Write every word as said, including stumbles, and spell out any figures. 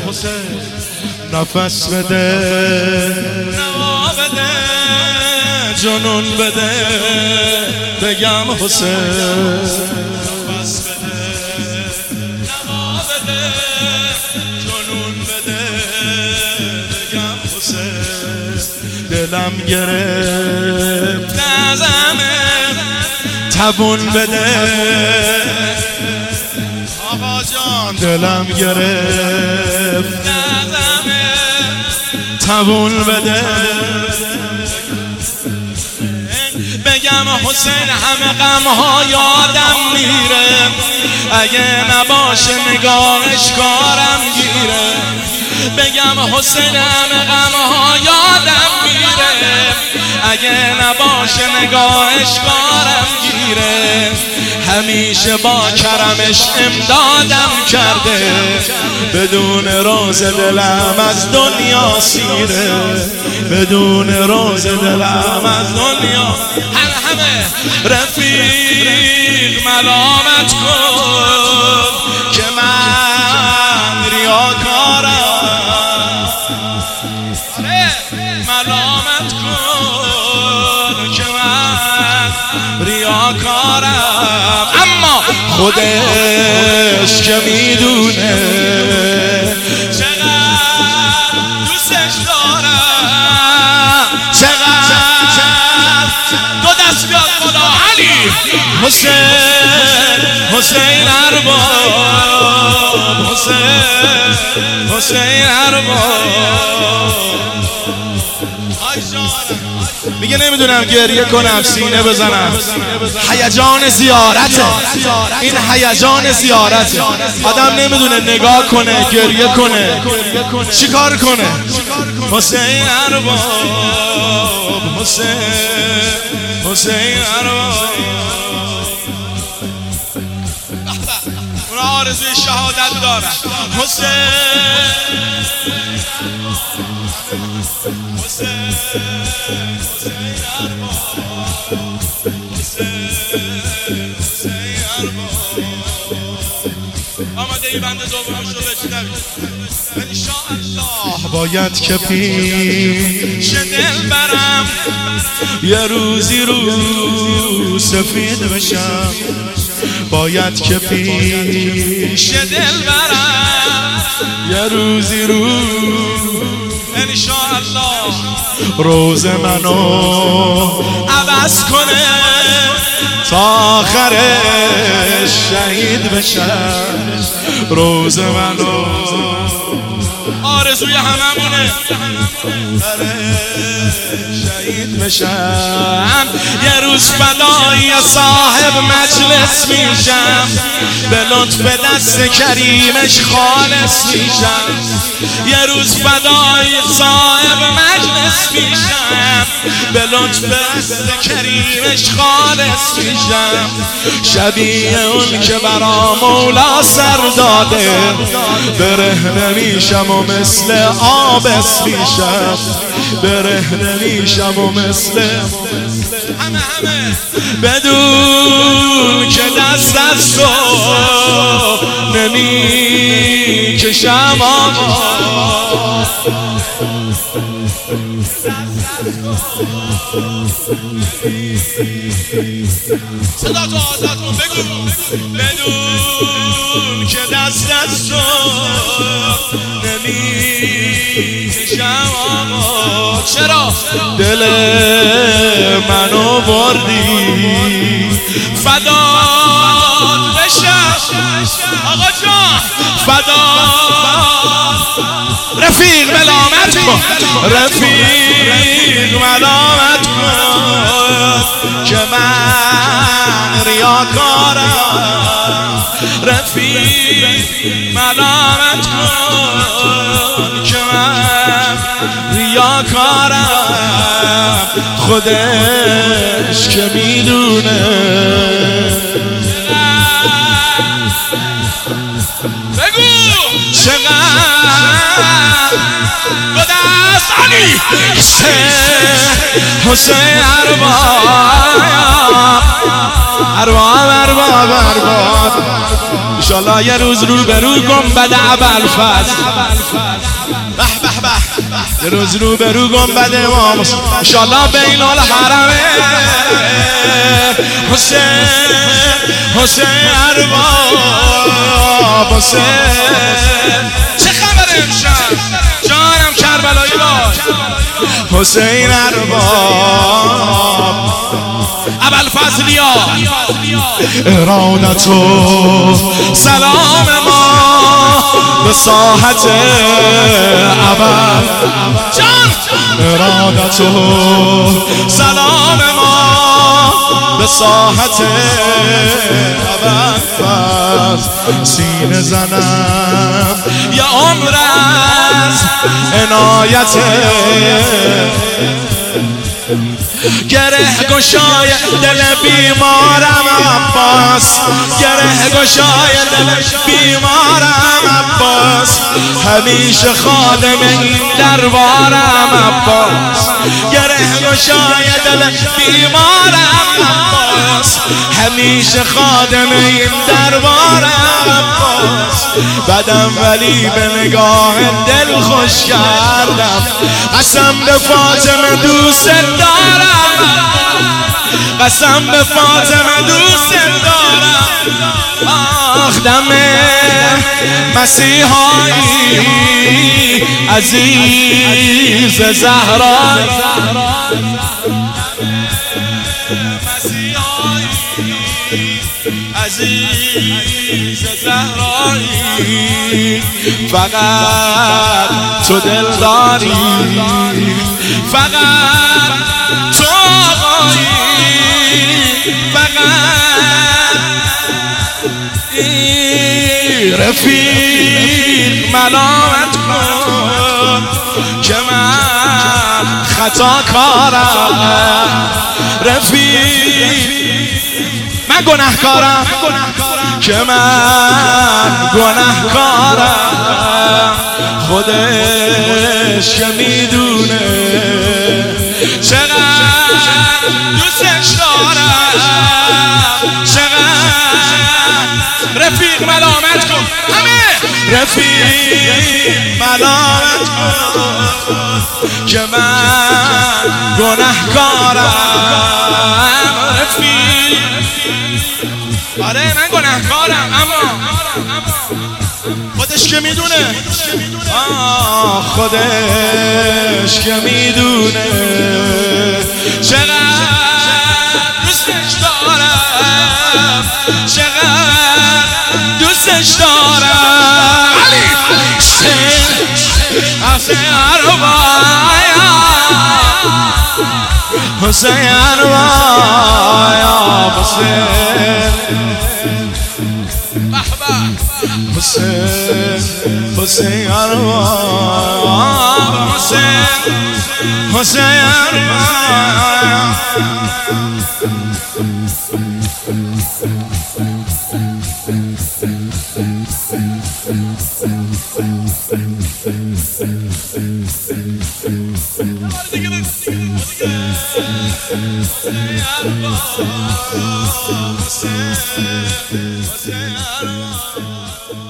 نفس بده، نوا بده، جنون بده، بگم حسین. نفس بده، نوا بده، جنون بده، بگم حسین. دلم گرفت نظمه، تبون بده آقا جان. دلم گرفت نظمه، تبون بده، بگم حسین همه غمها یادم میره، اگه نباشه نگاهش کارم گیره. بگم حسین همه غمها یادم میره، اگه نباشه نگاهش کارم گیره. همیشه با کرمش امدادم کرده، بدون روز دلم از دنیا سیره، بدون روز دلم از دنیا. همه همه رفیق ملامت کن که من ریاکارم، ملامت کن که من ریاکارم. اما خودش که میدونه چقدر دوستش دارم، چقدر. دو دست بیاد خدا علی حسین، حسین ارباب، حسین، حسین ارباب. میگه نمیدونم گریه کنم سینه بزنم، هیجان زیارته، این هیجان زیارته. آدم نمیدونه نگاه کنه، گریه کنه، چیکار کنه. حسین ارباب، حسین، حسین ارباب. اونا آرزوی شهادت دارن. حسین، حسین، حسین ارباب، حسین، حسین ارباب. آمده ای بنده دومش رو بشنوید انشاءالله. باید که پیش دل برم، یه روزی رو سفید بشم. باید که پیش دل برم، یه روزی رو انشاءالله روز منو عوض کنه، تا آخرش شهید بشم. روز منو آرزوی هممونه، شهید بشم. یه روز فدای صاحب مجلس میشم، به لطف دست کریمش خالص میشم. یه روز فدای صاحب مجلس میشم، به لطف دست کریمش خالص میشم. شبیه اون که برا مولا سر داده، برهنه میشم و مثل آبس میشم، برهنه میشم و مثل همه همه. بدون که دست از تو نمی کشم آقا، صدا تو آزاد کن بگو. بدون که دست از تو نمی کشم آقا. چرا دل منو بردی، فدات بشم آقا جان، فدات. رفیق ملامت کن، رفیق ملامت کن که من ریاکارم. رفیق ملامت کن که من ریاکارم. خودش که میدونه بگو چقدر. دو دست علی علی حسین ارباب ارباب ارباب ارباب انشالله یه روز رو به رو گنبد ابوالفضل به به به یه روز رو به رو گنبد امام انشالله بین الحرمین حسین حسین ارباب حسین چه خبره امشب جانم کربلایی باش حسین ارباب ابوالفضلیا ارادت و سلام ما به ساحت ابد جان ارادت و سلام ما به ساحت ابد سینه زنم یا عمر از عنایت گره گشای دل بیمارم عباس گره گشای دل بیمارم عباس همیشه خادم این دربارم عباس گره گشای دل بیمارم عباس همیشه خادم این دربارم عباس بدم ولی به نگاه دل خوش کردم قسم به فاطمه دوست دارم قسم به فاطمه دوست دارم آخ دم مسیحایی عزیز زهرایی عزیز زهرایی فقط تو دل داری فقط تو آقایی فقط رفیق ملامت کن که من خطا کارم رفیق من گناهکارم که من گناهکارم خودش که میدونه چقدر دوستش دارم چقدر رفیق ملامت کن همه رفیق ملامت کن که من گناهکارم رفیق آره من گناهکارم اما خودش که میدونه آه خودش که میدونه چقدر دوستش دارم چقدر دوستش دارم علی حسین ارباب حسین ارباب حسین حسین حسین ارباب حسین حسین ارباب Hussein, Hussein, Hussein,